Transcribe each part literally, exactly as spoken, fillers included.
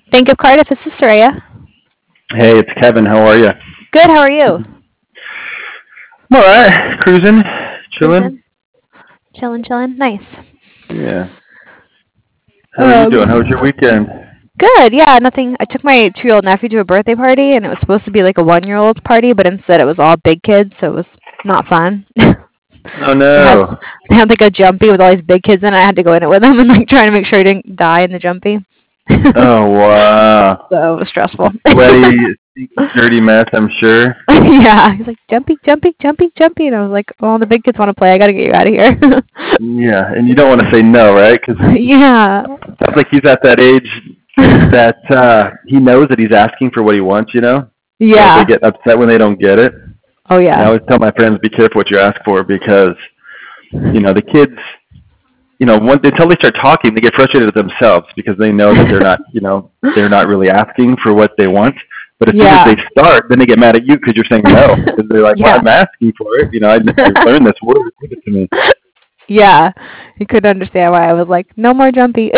Think of Cardiff. This is Soraya. Hey, it's Kevin. How are you? Good. How are you? I'm all right. Cruising, chilling. Cruising, chilling, chilling. Nice. Yeah. How are you doing? How was your Um, weekend? good. Yeah, nothing. I took my two-year-old nephew to a birthday party, and it was supposed to be like a one-year-old's party, but instead it was all big kids, so it was not fun. Oh they had no. they had like a jumpy with all these big kids in it. I had to go in it with them and like trying to make sure he didn't die in the jumpy. Oh wow. So it was stressful. Sweaty, dirty mess, I'm sure. Yeah, he's like jumpy, jumpy, jumpy, jumpy, and I was like, "Oh, the big kids want to play. I got to get you out of here." Yeah, and you don't want to say no, right? Because Yeah. it sounds like he's at that age that uh he knows that he's asking for what he wants. You know, so they Yeah. get upset when they don't get it. Oh And I yeah. always tell my friends, be careful what you ask for because you know the kids you know, once until they start talking, they get frustrated with themselves because they know that they're not, you know, they're not really asking for what they want. But as soon as Yeah. they start, then they get mad at you because you're saying no. Because they're like, "Well, Yeah. I'm asking for it. You know, I, I learned this word. Give it to me." Yeah. He couldn't understand why I was like, no more jumpy.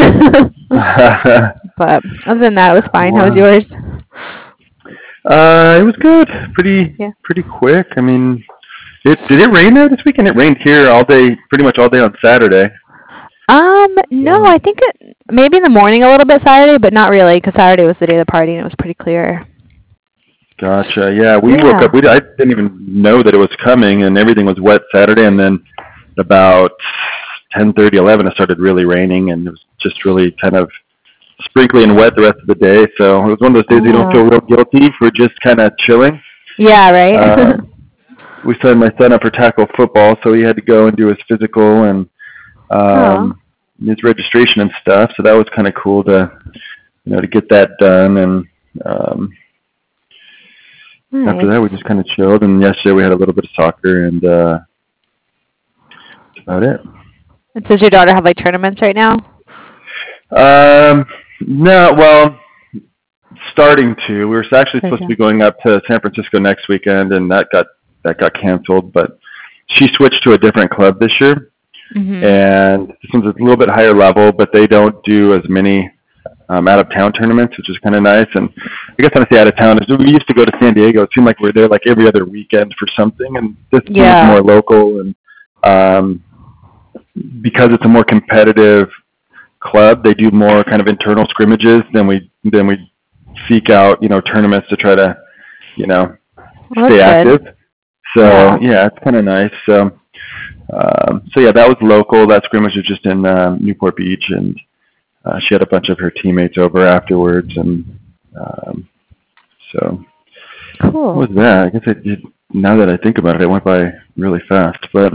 But other than that, it was fine. How was Wow. yours? Uh, it was good. Pretty, Yeah. pretty quick. I mean, it did it rain there this weekend? It rained here all day, pretty much all day on Saturday. Um, no, So, I think it maybe in the morning a little bit Saturday, but not really because Saturday was the day of the party and it was pretty clear. gotcha. Yeah, we woke Yeah. up. We I didn't even know that it was coming, and everything was wet Saturday, and then about ten thirty, eleven, it started really raining, and it was just really kind of sprinkly and wet the rest of the day. So it was one of those days you don't feel Oh. real guilty for just kind of chilling. Yeah, right? Um, we signed my son up for tackle football, so he had to go and do his physical and Oh, um, his registration and stuff. So that was kind of cool to you know to get that done. And um, after nice. that, we just kind of chilled. And yesterday we had a little bit of soccer, and uh, that's about it. And does your daughter have like tournaments right now? Um, no, well, starting to. We were actually Right supposed to now. be going up to San Francisco next weekend, and that got that got canceled. But she switched to a different club this year, Mhm. and this one's a little bit higher level, but they don't do as many um, out of town tournaments, which is kind of nice. And I guess when I say out of town, is we used to go to San Diego. It seemed like we were there like every other weekend for something, and this team is Yeah. more local, and um, because it's a more competitive club, they do more kind of internal scrimmages than we than we seek out, you know, tournaments to try to, you know, Well, stay that's active. good. So Yeah. yeah, it's kind of nice. So um, so yeah, that was local. That scrimmage was just in um, Newport Beach, and uh, she had a bunch of her teammates over afterwards, and um, so Cool. what was that? I guess I did. Now that I think about it, it went by really fast, but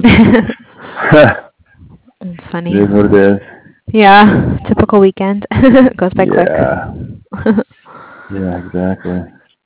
It's it funny. is what it is. Yeah, typical weekend. Goes by quick. Yeah, yeah, exactly.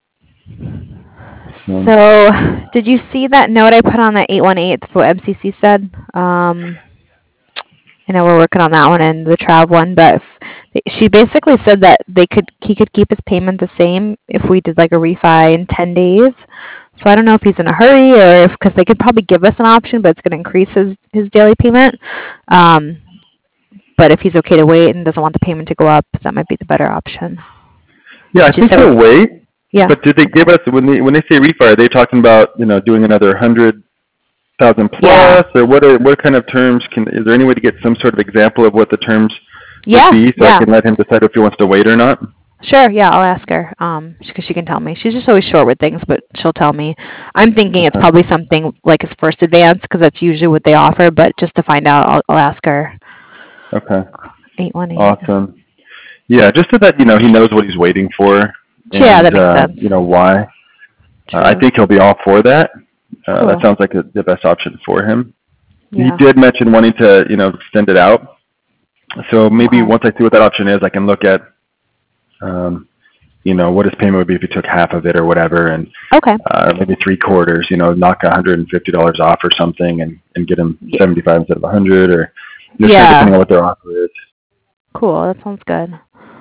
So So, did you see that note I put on the eight one eight for M C C said? Um, I know we're working on that one and the Trav one, but if, she basically said that they could he could keep his payment the same if we did like a refi in ten days. So I don't know if he's in a hurry or if because they could probably give us an option, but it's going to increase his his daily payment. Um, but if he's okay to wait and doesn't want the payment to go up, that might be the better option. yeah, I She think said, he'll wait. yeah, But did they give okay, us when they when they say refi? Are they talking about you know doing another hundred thousand yeah, plus, or what? Are, what kind of terms can? Is there any way to get some sort of example of what the terms would yeah, be, so I yeah. can let him decide if he wants to wait or not? Sure, yeah, I'll ask her. Um, because she can tell me. She's just always short with things, but she'll tell me. I'm thinking it's Okay. probably something like his first advance because that's usually what they offer. But just to find out, I'll, I'll ask her. Okay. Eight one eight. Awesome. Yeah, just so that you know he knows what he's waiting for, Yeah, and that makes uh, sense. you know why. Uh, I True. think he'll be all for that. Uh, that Cool. sounds like a, the best option for him. He Yeah. did mention wanting to, you know, extend it out. So maybe Okay. once I see what that option is, I can look at, um, you know, what his payment would be if he took half of it or whatever, and Okay. uh, maybe three quarters. You know, knock one hundred and fifty dollars off or something, and and get him Yeah. seventy five instead of a hundred, or just kind of Yeah. depending on what their offer is. Cool. That sounds good.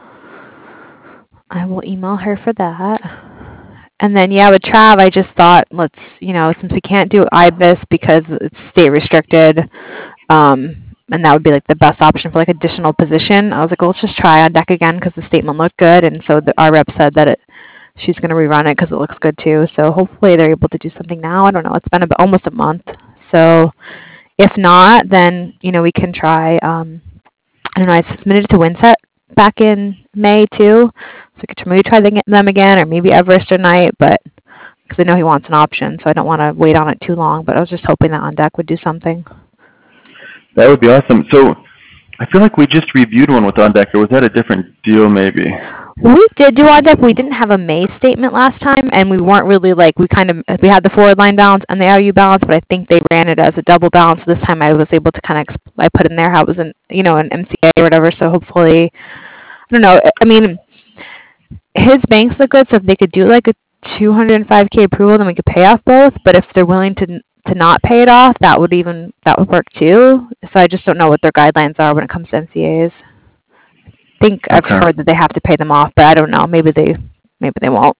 I will email her for that. And then yeah, with Trav, I just thought let's you know since we can't do I B I S because it's state restricted, um, and that would be like the best option for like additional position. I was like, well, let's just try on deck again because the statement looked good, and so the, our rep said that it she's going to rerun it because it looks good too. So hopefully they're able to do something now. I don't know. It's been about almost a month, so if not, then you know we can try. Um, I don't know. I submitted it to Winset back in May too, so we could maybe try them again, or maybe Everest or Knight, but because I know he wants an option, so I don't want to wait on it too long. But I was just hoping that On Deck would do something. That would be awesome. So I feel like we just reviewed one with On Deck, or was that a different deal maybe? We did do On Deck. We didn't have a May statement last time, and we weren't really like, we kind of, we had the forward line balance and the L U balance, but I think they ran it as a double balance. This time I was able to kind of, I put in there how it was in, you know, an M C A or whatever, so hopefully, I don't know, I mean, his banks look good, so if they could do like a two hundred five K approval, then we could pay off both, but if they're willing to to not pay it off, that would even, that would work too. So I just don't know what their guidelines are when it comes to M C As. I think I've Okay. heard that they have to pay them off, but I don't know. Maybe they, maybe they won't.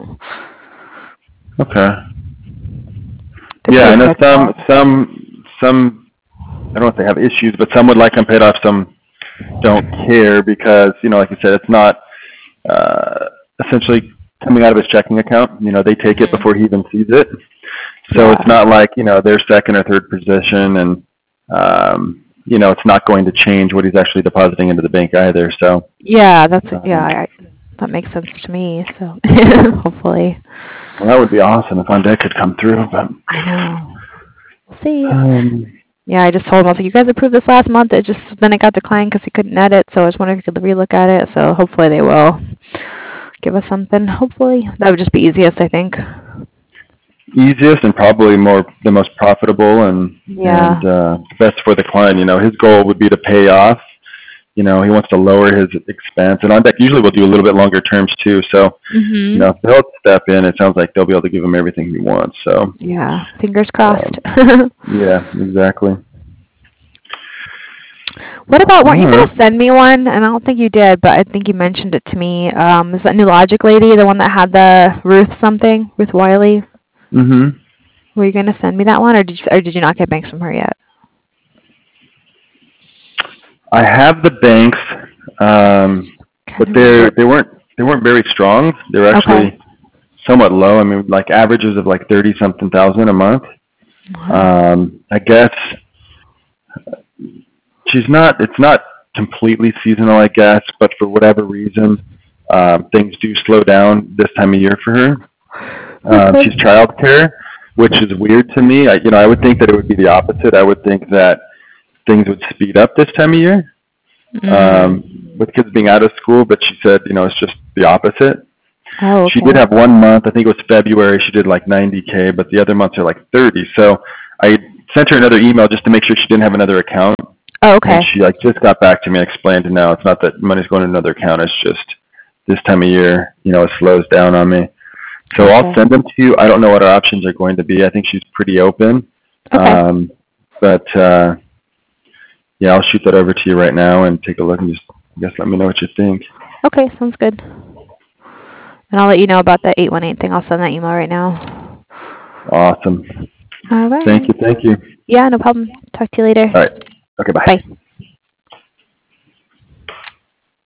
Okay. They're Yeah, I pretty know quick. some, some, some, I don't know if they have issues, but some would like them paid off, some don't care because, you know, like you said, it's not uh, essentially coming out of his checking account. You know, they take it Mhm. before he even sees it. So Yeah. it's not like, you know, they're second or third position and, um, you know, it's not going to change what he's actually depositing into the bank either. So, Yeah, that's, um, yeah, I, that makes sense to me, so hopefully. well, that would be awesome if On Deck could come through, but, I know. We'll see. um, Yeah, I just told him, I was like, you guys approved this last month. It just, then it got declined because he couldn't edit, so I was wondering if he could relook at it. So hopefully they will give us something. Hopefully. That would just be easiest, I think. easiest and probably more the most profitable and Yeah. and uh, best for the client. You know, his goal would be to pay off. You know, he wants to lower his expense, and On Deck usually will do a little bit longer terms too. So, you know, Mhm. if they'll step in, it sounds like they'll be able to give him everything he wants. So, Yeah. Fingers crossed. um, yeah, exactly. What about, weren't you All going right. to send me one? And I don't think you did, but I think you mentioned it to me. Um, is that New Logic lady, the one that had the Ruth something, Ruth Wiley? Mm-hmm. Were you going to send me that one, or did you, or did you not get banks from her yet? I have the banks, um, but Kinda they're remember. they weren't they weren't very strong. They were actually Okay. somewhat low. I mean, like averages of like thirty something thousand a month. Wow. Um, I guess she's not. It's not completely seasonal, I guess, but for whatever reason, um, things do slow down this time of year for her. Um, Okay. she's childcare, which is weird to me. I, you know, I would think that it would be the opposite. I would think that things would speed up this time of year, um, Mm. with kids being out of school. But she said, you know, it's just the opposite. Oh, She did okay. have one month, I think it was February, she did like ninety K, but the other months are like thirty. So I sent her another email just to make sure she didn't have another account. Oh, okay. And she like just got back to me and explained, no, it's not that money's going to another account. It's just this time of year, you know, it slows down on me. So I'll Gotcha. send them to you. I don't know what our options are going to be. I think she's pretty open. Okay. Um, but uh, yeah, I'll shoot that over to you right now and take a look and just, I guess, let me know what you think. Okay, sounds good. And I'll let you know about that eight one eight thing. I'll send that email right now. Awesome. All right. Thank you. Thank you. Yeah, no problem. Talk to you later. All right. Okay, bye. Bye.